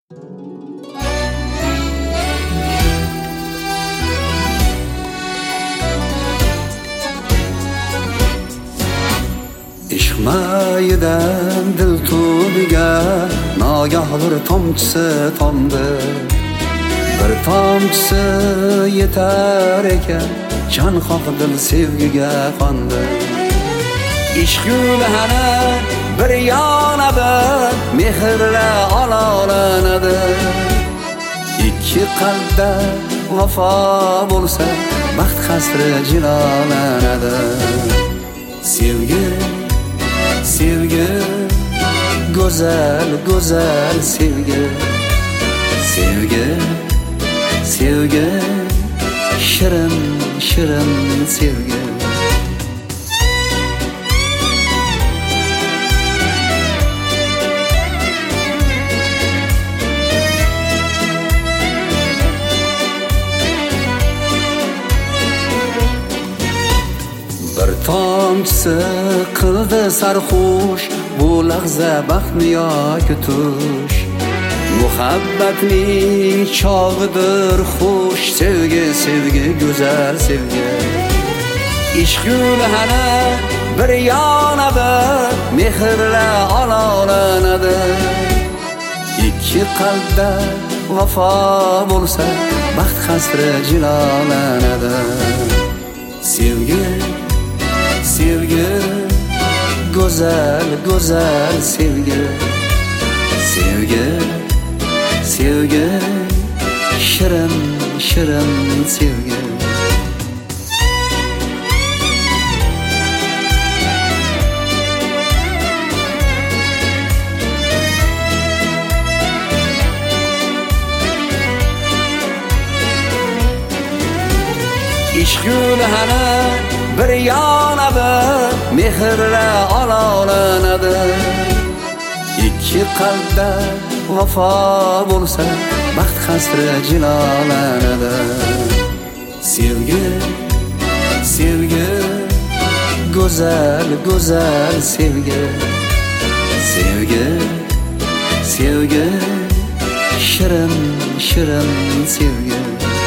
Ishmaydan dil tubiga nagah bir tomchisi tomdi. Bir tomchisi yetar ekan, jon qoqdil sevgiga qondi. Ishq gulhana bir yonadi, mehrla ololanadi. Ikki qalbda vafo bo'lsa, baxt qasri jilolanadi. Sevgi, sevgi, go'zal, go'zal sevgi. Sevgi, sevgi, shirin, shirin sevgi. Bir tomchisi qildi sarxush, bu lahza baxtni yoki tush. Muhabbatning chog'idir xush, sevgi, sevgi, go'zal sevgi. Ishq gulhana bir yonadi, mehrla ololanadi. Ikki qalbda vafo bo'lsa, baxt qasri jilolanadi. Sevgi, sevgi, go'zal, go'zal sevgi. Sevgi, sevgi, shirin, shirin sevgi. Ishq gulhana bir yonadi, mehrla ololanadi. Ikki qalbda vafo bo'lsa, baxt qasri jilolanadi. Sevgi, sevgi, go'zal, go'zal sevgi. Sevgi, sevgi, shirin, shirin sevgi.